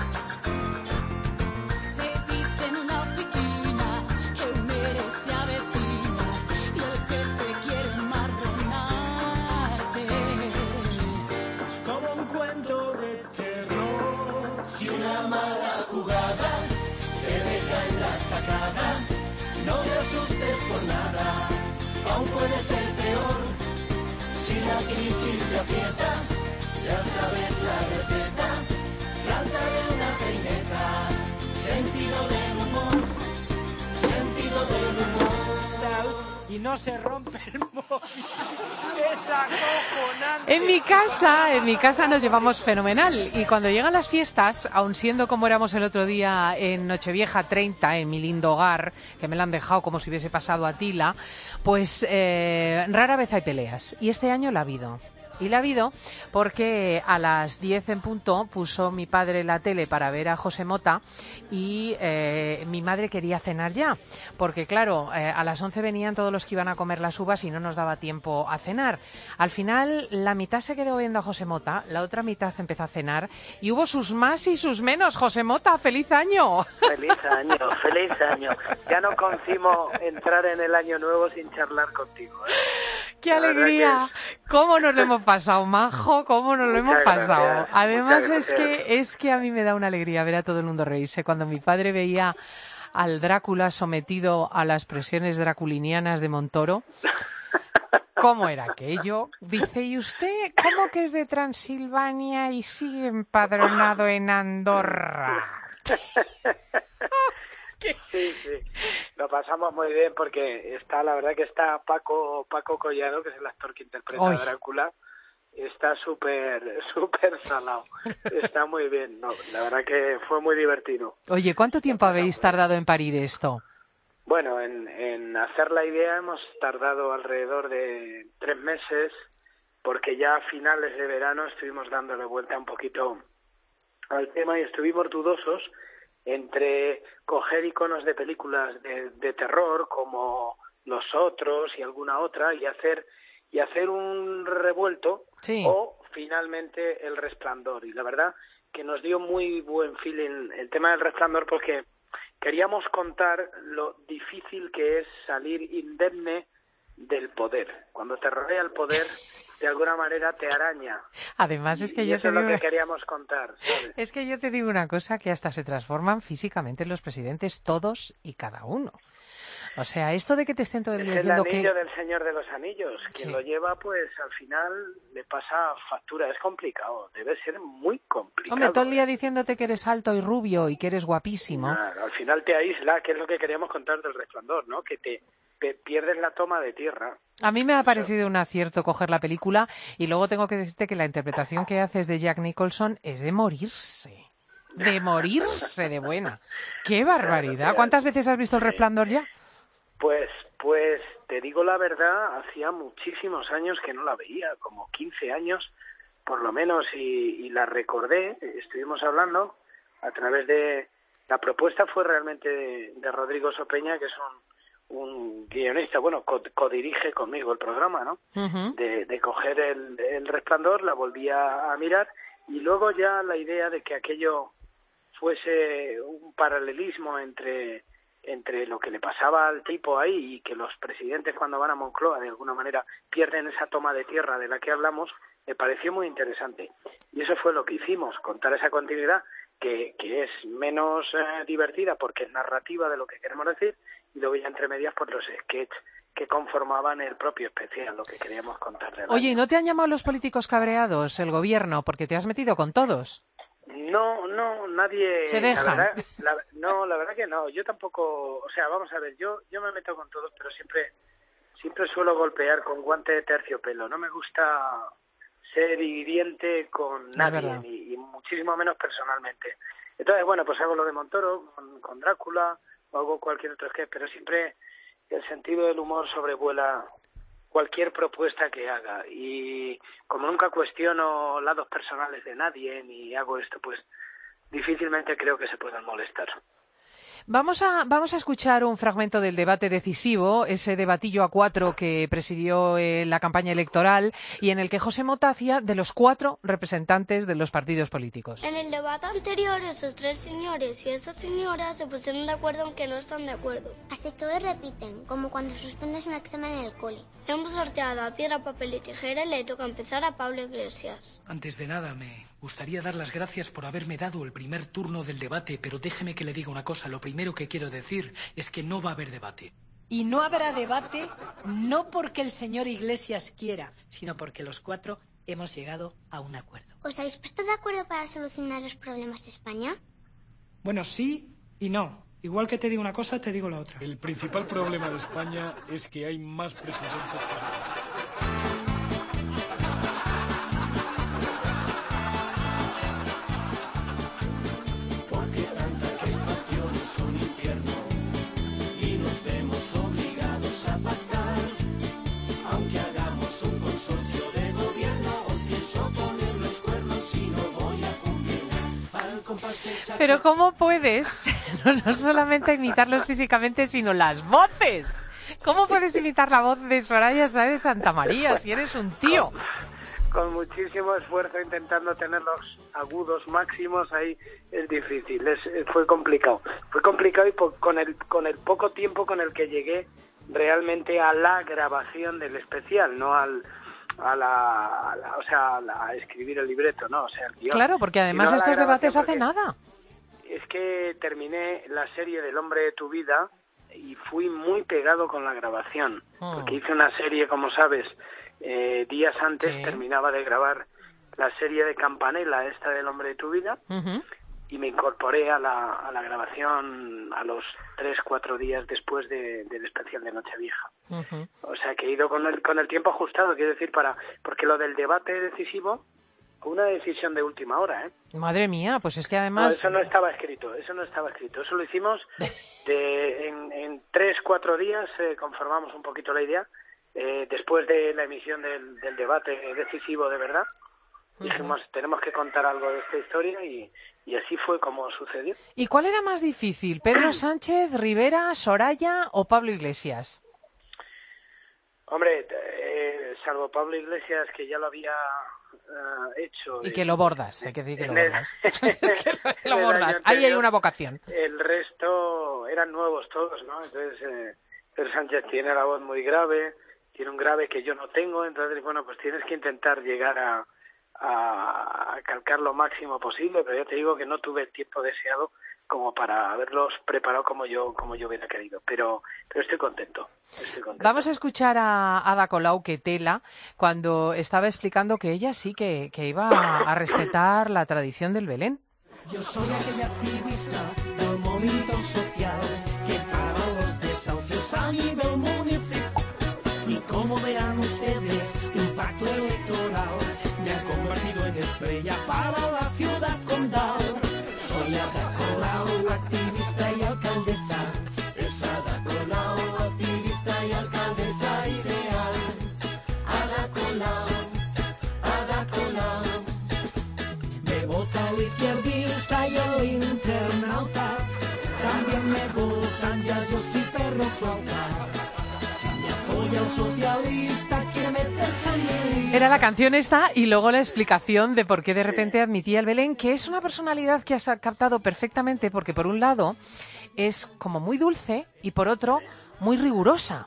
Se dice en la oficina que un héroe se avecina y el jefe quiere marronarte. Es como un cuento de terror. Si una mala jugada te deja en la estacada, no te asustes por nada, aún puede ser peor. Si la crisis se aprieta, ya sabes la receta, plántale una peineta, sentido del humor, sentido del humor. Y no se rompe el móvil. Es acojonante. En mi casa nos llevamos fenomenal y cuando llegan las fiestas, aun siendo como éramos el otro día en Nochevieja 30, en mi lindo hogar, que me la han dejado como si hubiese pasado a Tila, pues rara vez hay peleas y este año la ha habido. Y la ha habido porque a las 10 en punto puso mi padre la tele para ver a José Mota y mi madre quería cenar ya. Porque claro, a las 11 venían todos los que iban a comer las uvas y no nos daba tiempo a cenar. Al final, la mitad se quedó viendo a José Mota, la otra mitad empezó a cenar y hubo sus más y sus menos. José Mota, ¡feliz año! ¡Feliz año! ¡Feliz año! Ya no concimo entrar en el año nuevo sin charlar contigo, ¿eh? ¡Qué alegría! ¿Cómo nos lo hemos pasado, majo? ¿Cómo nos lo hemos pasado? Además es que a mí me da una alegría ver a todo el mundo reírse. Cuando mi padre veía al Drácula sometido a las presiones draculinianas de Montoro, ¿cómo era aquello? Dice, ¿y usted cómo que es de Transilvania y sigue empadronado en Andorra? Sí, lo pasamos muy bien porque la verdad que está Paco Collado, que es el actor que interpreta a Drácula, está súper salado, está muy bien, no, la verdad que fue muy divertido. Oye, ¿cuánto tiempo habéis tardado en parir esto? Bueno, en hacer la idea hemos tardado alrededor de 3 meses, porque ya a finales de verano estuvimos dándole vuelta un poquito al tema y estuvimos dudosos entre coger iconos de películas de terror como Los Otros y alguna otra y hacer un revuelto, sí, o finalmente El Resplandor. Y la verdad que nos dio muy buen feeling el tema del Resplandor porque queríamos contar lo difícil que es salir indemne del poder. Cuando te rodea el poder, de alguna manera te araña. Además es que yo te digo, es lo que queríamos contar, ¿sabes? Es que yo te digo una cosa, que hasta se transforman físicamente los presidentes, todos y cada uno. O sea, esto de que te estén todo el día diciendo que... Es el anillo del Señor de los Anillos. Quien lo lleva, pues al final le pasa factura. Es complicado, debe ser muy complicado. Hombre, todo el día diciéndote que eres alto y rubio y que eres guapísimo. Claro, al final te aísla, que es lo que queríamos contar del Resplandor, ¿no? Que te pierdes la toma de tierra. A mí me ha parecido un acierto coger la película y luego tengo que decirte que la interpretación que haces de Jack Nicholson es de morirse. De morirse de buena. ¡Qué barbaridad! ¿Cuántas veces has visto El Resplandor ya? Pues te digo la verdad, hacía muchísimos años que no la veía, como 15 años por lo menos, y la recordé, estuvimos hablando a través de... La propuesta fue realmente de Rodrigo Sopeña, que es un guionista, bueno, codirige conmigo el programa, ¿no? Uh-huh. De coger el Resplandor, la volví a mirar, y luego ya la idea de que aquello fuese un paralelismo entre lo que le pasaba al tipo ahí y que los presidentes cuando van a Moncloa de alguna manera pierden esa toma de tierra de la que hablamos, me pareció muy interesante. Y eso fue lo que hicimos, contar esa continuidad que es menos divertida porque es narrativa de lo que queremos decir, y luego ya entre medias por los sketches que conformaban el propio especial, lo que queríamos contar. Oye, ¿y no te han llamado los políticos cabreados, el gobierno, porque te has metido con todos? No, nadie... ¿Se dejan? La verdad que no. Yo tampoco... O sea, vamos a ver, yo me meto con todos, pero siempre suelo golpear con guante de terciopelo. No me gusta ser hiriente con nadie, y muchísimo menos personalmente. Entonces, bueno, pues hago lo de Montoro, con Drácula, o hago cualquier otro sketch, pero siempre el sentido del humor sobrevuela cualquier propuesta que haga, y como nunca cuestiono lados personales de nadie ni hago esto, pues difícilmente creo que se puedan molestar. Vamos a escuchar un fragmento del debate decisivo, ese debatillo a 4 que presidió la campaña electoral y en el que José Mota hacía de los 4 representantes de los partidos políticos. En el debate anterior, estos 3 señores y esta señora se pusieron de acuerdo aunque no están de acuerdo. Así que hoy repiten, como cuando suspendes un examen en el cole. Hemos sorteado a piedra, papel y tijera y le toca empezar a Pablo Iglesias. Antes de nada, me gustaría dar las gracias por haberme dado el primer turno del debate, pero déjeme que le diga una cosa. Lo primero que quiero decir es que no va a haber debate. Y no habrá debate no porque el señor Iglesias quiera, sino porque los 4 hemos llegado a un acuerdo. ¿Os habéis puesto de acuerdo para solucionar los problemas de España? Bueno, sí y no. Igual que te digo una cosa, te digo la otra. El principal problema de España es que hay más presidentes que... Obligados a pactar, aunque hagamos un consorcio de gobierno, os pienso poner los cuernos y no voy a cumplir al compás de chaco. Pero ¿cómo puedes no solamente imitarlos físicamente, sino las voces? ¿Cómo puedes imitar la voz de Soraya Sáez de Santamaría si eres un tío? Con muchísimo esfuerzo, intentando tener los agudos máximos ahí, es difícil, fue complicado y con el poco tiempo con el que llegué realmente a la grabación del especial, no a escribir el libreto, no, o sea, el guión. Claro, porque además estos debates hace nada. Es que terminé la serie del Hombre de tu vida y fui muy pegado con la grabación, porque hice una serie, como sabes, días antes. Sí. Terminaba de grabar la serie de Campanella, esta del Hombre de tu vida, y me incorporé a la grabación a los 3-4 días después del especial de Nochevieja. O sea que he ido con el tiempo ajustado, quiero decir, porque lo del debate decisivo, una decisión de última hora, ¿eh? Madre mía, pues es que además... No, eso no estaba escrito, eso lo hicimos en 3-4 días, conformamos un poquito la idea. Después de la emisión del debate decisivo de verdad, dijimos, tenemos que contar algo de esta historia y así fue como sucedió. ¿Y cuál era más difícil, Pedro Sánchez, Rivera, Soraya o Pablo Iglesias? Hombre, salvo Pablo Iglesias, que ya lo había hecho. Y que lo bordas, hay que decir que lo bordas. Lo bordas, ahí hay una vocación. El resto eran nuevos todos, ¿no? Entonces, Pedro Sánchez tiene la voz muy grave, tiene un grave que yo no tengo, entonces, bueno, pues tienes que intentar llegar a calcar lo máximo posible, pero ya te digo que no tuve el tiempo deseado como para haberlos preparado como yo hubiera querido, pero estoy contento. Vamos a escuchar a Ada Colau, que tela, cuando estaba explicando que ella sí que iba a respetar la tradición del Belén. Yo soy aquella activista del movimiento social que paraba los desahucios a nivel municipal. Y como verán ustedes, un pacto electoral me ha convertido en estrella para la ciudad condal. Soy Ada Colau, activista y alcaldesa. Es Ada Colau, activista y alcaldesa ideal. Ada Colau, me vota el izquierdista y el internauta. También me votan ya yo soy perro flauta. Si me apoya un socialista quiere meterse en mi lista. Era la canción esta y luego la explicación de por qué de repente admitía el Belén, que es una personalidad que has captado perfectamente, porque por un lado es como muy dulce y por otro muy rigurosa.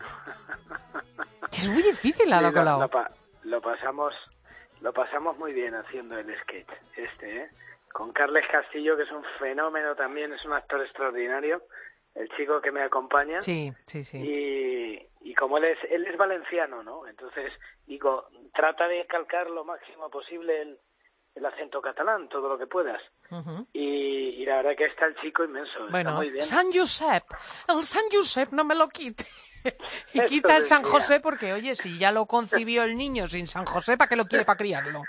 Es muy difícil lado con lado. Lo pasamos muy bien haciendo el sketch con Carles Castillo, que es un fenómeno también, es un actor extraordinario, el chico que me acompaña. Sí. Y como él es valenciano, ¿no? Entonces, digo, trata de calcar lo máximo posible el acento catalán, todo lo que puedas. Uh-huh. Y la verdad que está el chico inmenso, bueno, está muy bien. San Josep no me lo quite. Y quita el San José porque, oye, si ya lo concibió el niño sin San José, ¿para qué lo quiere para criarlo?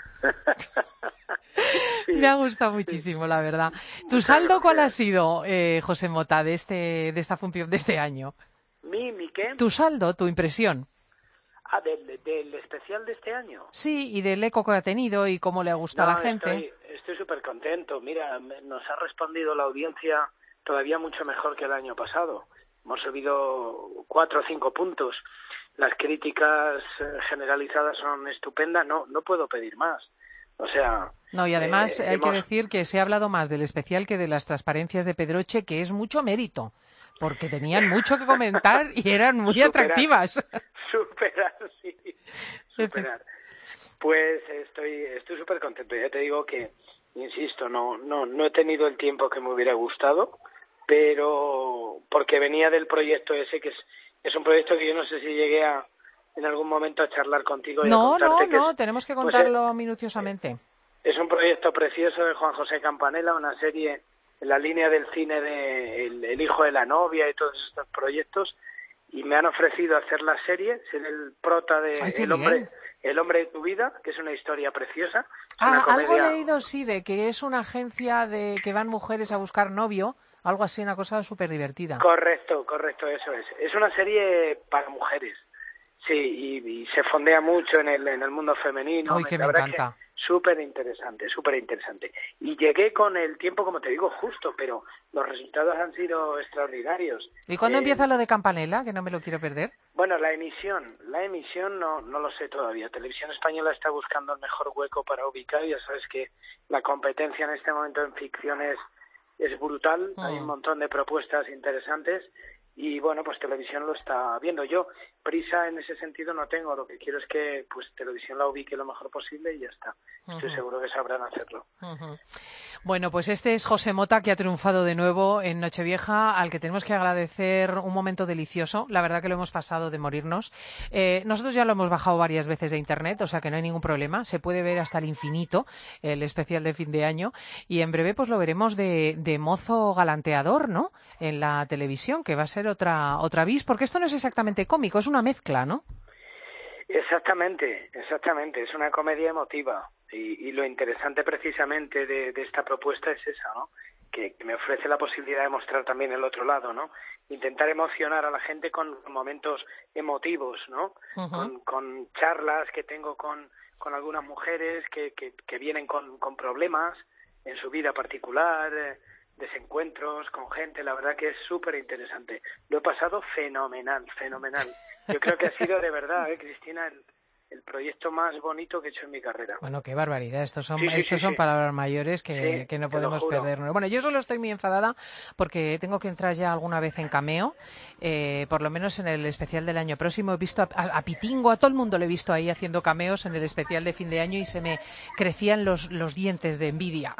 Sí, me ha gustado muchísimo, la verdad. ¿Tu saldo cuál ha sido, José Mota, de esta función de este año? ¿Mi qué? ¿Tu saldo, tu impresión? ¿Del especial de este año? Sí, y del eco que ha tenido y cómo le ha gustado a la gente. Estoy súper contento. Mira, nos ha respondido la audiencia todavía mucho mejor que el año pasado. Hemos subido 4 o 5 puntos. Las críticas generalizadas son estupendas. No puedo pedir más. O sea... No, y además hay que decir que se ha hablado más del especial que de las transparencias de Pedroche, que es mucho mérito, porque tenían mucho que comentar y eran muy atractivas. Superar. Pues estoy súper contento. Ya te digo que, insisto, no he tenido el tiempo que me hubiera gustado, pero porque venía del proyecto ese, que es un proyecto que yo no sé si llegué en algún momento a charlar contigo. No, tenemos que contarlo minuciosamente. Es un proyecto precioso de Juan José Campanella, una serie en la línea del cine de El hijo de la novia y todos estos proyectos, y me han ofrecido hacer la serie, ser el prota de El hombre de tu vida, que es una historia preciosa. Algo he leído, sí, de que es una agencia de que van mujeres a buscar novio, algo así, una cosa súper divertida. Correcto, eso es. Es una serie para mujeres, sí, y se fondea mucho en el mundo femenino. Uy, que me encanta. Súper interesante. Y llegué con el tiempo, como te digo, justo, pero los resultados han sido extraordinarios. ¿Y cuándo empieza lo de Campanella, que no me lo quiero perder? Bueno, la emisión no lo sé todavía. Televisión Española está buscando el mejor hueco para ubicar. Ya sabes que la competencia en este momento en ficción es brutal. Hay un montón de propuestas interesantes. Y bueno, pues Televisión lo está viendo. Yo prisa en ese sentido no tengo. Lo que quiero es que pues Televisión la ubique lo mejor posible y ya está. Estoy seguro que sabrán hacerlo. Bueno, pues este es José Mota, que ha triunfado de nuevo en Nochevieja, al que tenemos que agradecer un momento delicioso. La verdad que lo hemos pasado de morirnos. Nosotros ya lo hemos bajado varias veces de internet, o sea que no hay ningún problema. Se puede ver hasta el infinito, el especial de fin de año. Y en breve pues lo veremos de mozo galanteador, ¿no? En la televisión, que va a ser otra vis, porque esto no es exactamente cómico, es una mezcla, ¿no? Exactamente. Es una comedia emotiva y lo interesante precisamente de esta propuesta es esa, ¿no? Que me ofrece la posibilidad de mostrar también el otro lado, ¿no? Intentar emocionar a la gente con momentos emotivos, ¿no? Con charlas que tengo con algunas mujeres que vienen con problemas en su vida particular, desencuentros con gente. La verdad que es súper interesante. Lo he pasado fenomenal. Yo creo que ha sido de verdad, Cristina, el proyecto más bonito que he hecho en mi carrera. Bueno, qué barbaridad. Estos son palabras mayores que no podemos perdernos. Bueno, yo solo estoy muy enfadada porque tengo que entrar ya alguna vez en Cameo, por lo menos en el especial del año próximo. He visto a Pitingo, a todo el mundo le he visto ahí haciendo cameos en el especial de fin de año y se me crecían los dientes de envidia.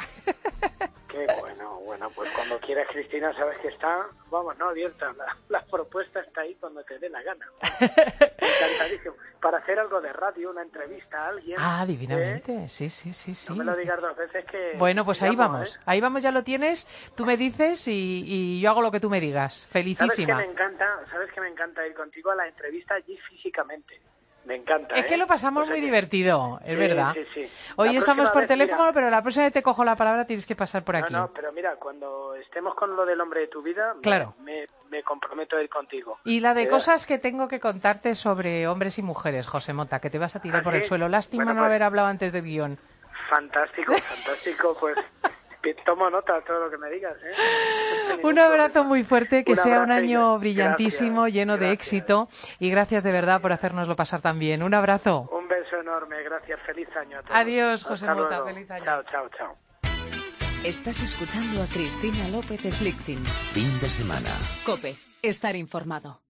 Qué bueno, pues cuando quieras, Cristina, sabes que está, abierta, la propuesta está ahí cuando te dé la gana. Encantadísimo. Para hacer algo de radio, una entrevista a alguien. Ah, divinamente, sí. No me lo digas 2 veces que... Bueno, pues ahí vamos, ahí vamos, ya lo tienes, tú me dices y yo hago lo que tú me digas. Felicísima. Sabes que me encanta ir contigo a la entrevista allí físicamente. Me encanta. Es que lo pasamos muy divertido, es verdad. Sí. Hoy estamos por teléfono, pero la próxima vez te cojo la palabra, tienes que pasar por aquí. No, pero mira, cuando estemos con lo del hombre de tu vida, claro. me comprometo a ir contigo. Y la de cosas que tengo que contarte sobre hombres y mujeres, José Mota, que te vas a tirar por el suelo. Lástima no haber hablado antes del guión. Fantástico, pues Tomo nota de todo lo que me digas. Un abrazo muy fuerte, que Un sea un abrazo, año brillantísimo, lleno de éxito, y gracias de verdad por hacérnoslo pasar tan bien. Un abrazo. Un beso enorme, gracias, feliz año a todos. Adiós, José Hasta Mota, luego. feliz año. Chao, chao, chao. Estás escuchando a Cristina López Slichting. Fin de semana. COPE. Estar informado.